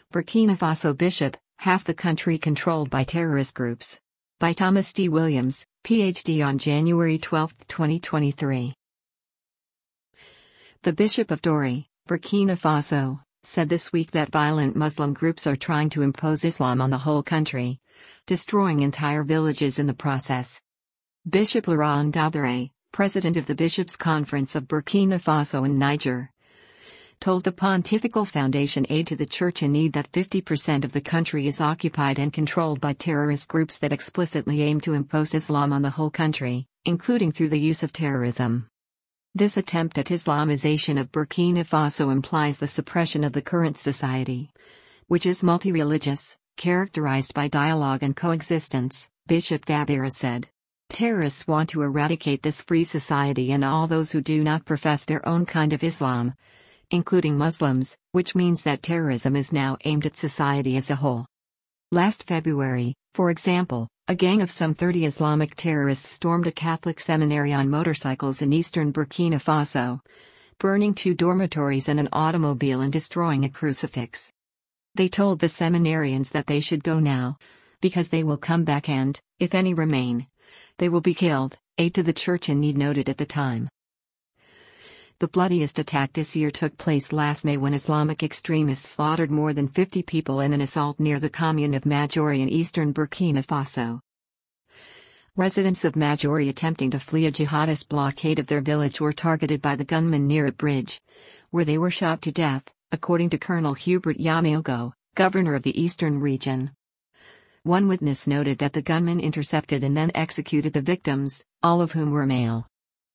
Burkina Faso Bishop, half the country controlled by terrorist groups. By Thomas D. Williams, Ph.D. on January 12, 2023. The Bishop of Dori, Burkina Faso, said this week that violent Muslim groups are trying to impose Islam on the whole country, destroying entire villages in the process. Bishop Laurent Dabere, president of the Bishops' Conference of Burkina Faso and Niger, told the Pontifical Foundation Aid to the Church in Need that 50% of the country is occupied and controlled by terrorist groups that explicitly aim to impose Islam on the whole country, including through the use of terrorism. This attempt at Islamization of Burkina Faso implies the suppression of the current society, which is multi-religious, characterized by dialogue and coexistence, Bishop Dabere said. Terrorists want to eradicate this free society and all those who do not profess their own kind of Islam, including Muslims, which means that terrorism is now aimed at society as a whole. Last February, for example, a gang of some 30 Islamic terrorists stormed a Catholic seminary on motorcycles in eastern Burkina Faso, burning 2 dormitories and an automobile and destroying a crucifix. They told the seminarians that they should go now, because they will come back and, if any remain, they will be killed, Aid to the Church in Need noted at the time. The bloodiest attack this year took place last May when Islamic extremists slaughtered more than 50 people in an assault near the commune of Majori in eastern Burkina Faso. Residents of Majori attempting to flee a jihadist blockade of their village were targeted by the gunmen near a bridge, where they were shot to death, according to Colonel Hubert Yamilgo, governor of the eastern region. One witness noted that the gunmen intercepted and then executed the victims, all of whom were male.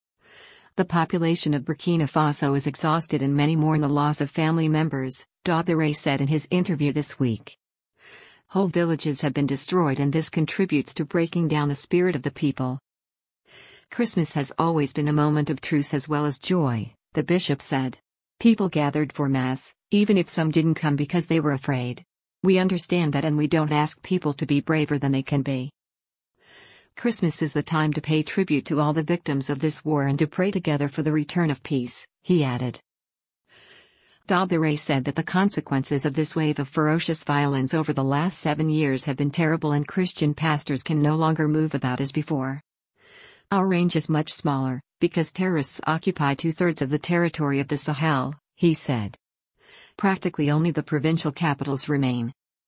The population of Burkina Faso is exhausted and many mourn the loss of family members, Dabere said in his interview this week. Whole villages have been destroyed and this contributes to breaking down the spirit of the people. Christmas has always been a moment of truce as well as joy, the bishop said. People gathered for Mass, even if some didn't come because they were afraid. We understand that and we don't ask people to be braver than they can be. Christmas is the time to pay tribute to all the victims of this war and to pray together for the return of peace, he added. Dabere said that the consequences of this wave of ferocious violence over the last 7 years have been terrible and Christian pastors can no longer move about as before. Our range is much smaller, because terrorists occupy 2/3 of the territory of the Sahel, he said. Practically only the provincial capitals remain.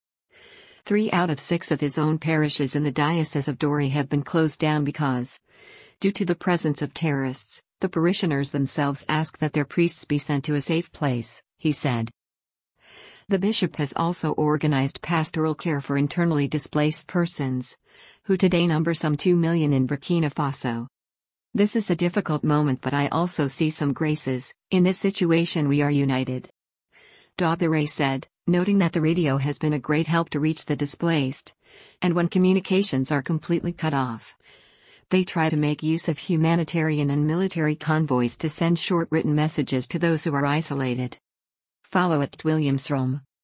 3 out of 6 of his own parishes in the Diocese of Dori have been closed down because, due to the presence of terrorists, the parishioners themselves ask that their priests be sent to a safe place, he said. The bishop has also organized pastoral care for internally displaced persons, who today number some 2 million in Burkina Faso. This is a difficult moment, but I also see some graces. In this situation we are united, Dabere said, noting that the radio has been a great help to reach the displaced, and when communications are completely cut off, they try to make use of humanitarian and military convoys to send short written messages to those who are isolated. Follow @WilliamsRome.